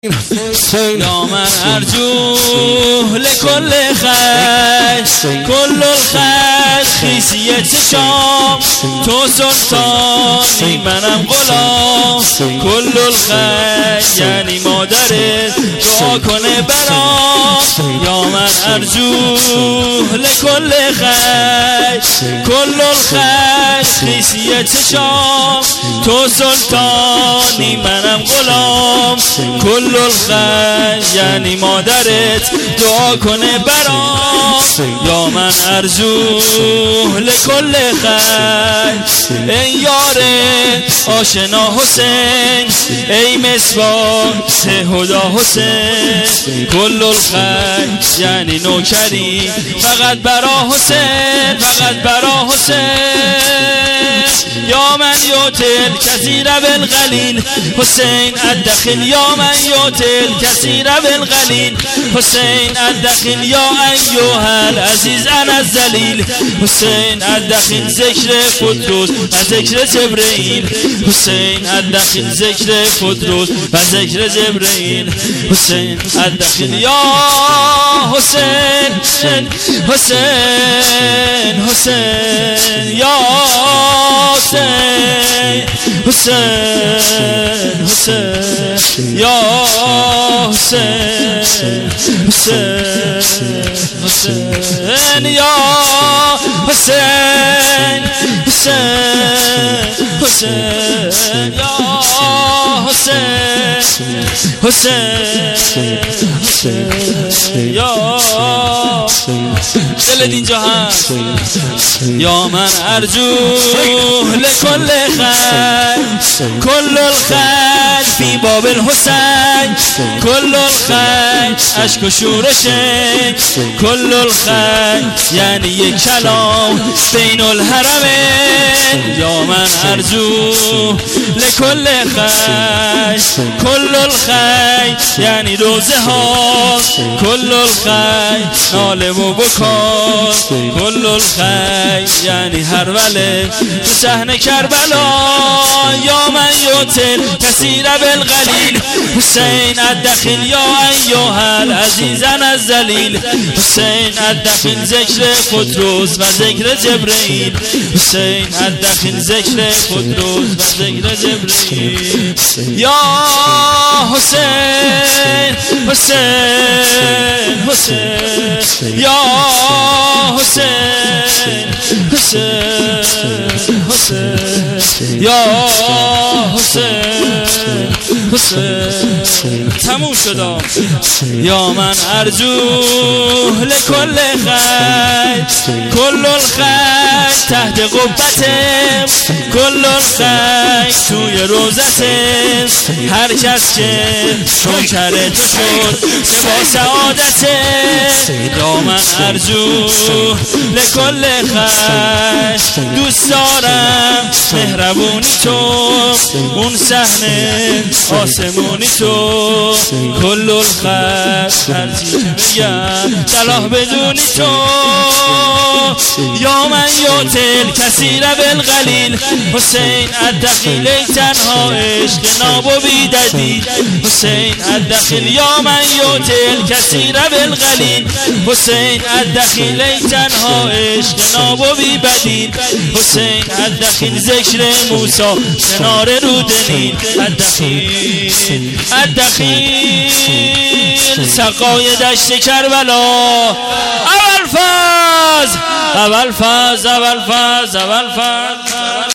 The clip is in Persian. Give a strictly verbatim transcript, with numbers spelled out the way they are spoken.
يا من أرجو لكل خير كل الخير خیسیت شام تو سلطانی منم غلام كل الخير یعنی مادرت دعا کنه برام یا من أرجو لكل خير كل الخير خیسیت شام تو سلطانی منم غلام كل الخير یعنی مادرت دعا کنه برام یا من أرجو لكل خير ای یار آشنا حسین ای مصباح هدا حسین كل الخير یعنی نوکری فقط برا حسین فقط برا حسین یا من یؤتی الکثیر بالقلیل حسین الدخیل یا من یؤتی الکثیر بالقلیل حسین الدخیل یا ایها العزیز انا الذلیل حسین الدخیل ذکر قدوس و ذکر جبرئیل حسین الدخیل ذکر قدوس و ذکر جبرئیل حسین الدخیل یا حسین حسین حسین یا حسین حسین حسین یا حسین حسین حسین یا حسین حسین حسین یا حسین حسین حسین یا دل اینجا هست یا من أرجو لكل خير كل الخير في باب الحسين كل الخير اشک و شورشه كل الخير یعنی یک کلام بین الحرمین یا من أرجو لكل خير كل الخير یعنی روزه ها كل الخير ناله و بکار كل الخير یعنی هر وله تو صحن کربلا یا من یؤتی الکثیر بالقلیل حسین الدخیل یا ایها العزیز انا الذلیل حسین الدخیل ذکر قدوس و ذکر جبرئیل حسین الدخیل ذکر قدوس و ذکر جبرئیل یا حسین حسین حسین یا حسین حسین حسین یا حسین حسین تموم شد یا من أرجو لكل خير كل الخير تحت قبتم كل الخير توی روزتم هر کس که نوکر تو شد که با سعادتم یا من أرجو لكل خير دوست دارم مهربونی تو اون صحنه آسمونی تو كل الخير هرچی که بگم صلاح بدونی تو یا من یؤتی الکثیر بالقلیل حسین الدخیل ای تنها عشق ناب و بیددی حسین الدخیل یا من یؤتی الکثیر بالقلیل حسین الدخیل ای تنها عشق ناب و بیبدیل حسین الدخیل ذکر موسی کنار رود نیل الدخیل الدخیل سقای دشت کربلا اول فاز اول فاز اول فاز اول فاز